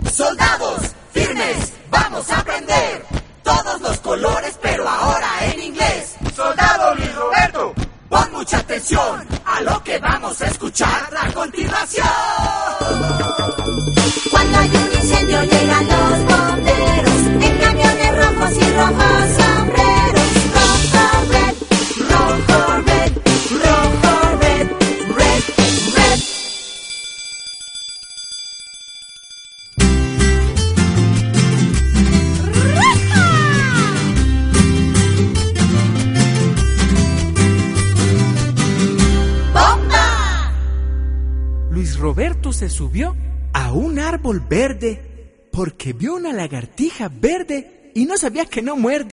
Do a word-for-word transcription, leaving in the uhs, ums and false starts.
Soldados, firmes, vamos a aprender todos los colores, pero ahora en inglés. Soldado Luis Roberto, pon mucha atención a lo que vamos a escuchar a continuación. Cuando hay un incendio llegan los bomberos en camiones rojos y rojos sombreros. Rojo, red, rojo, red, rojo, red, red, red. ¡Bomba! Luis Roberto se subió a un árbol verde porque vio una lagartija verde y no sabía que no muerde.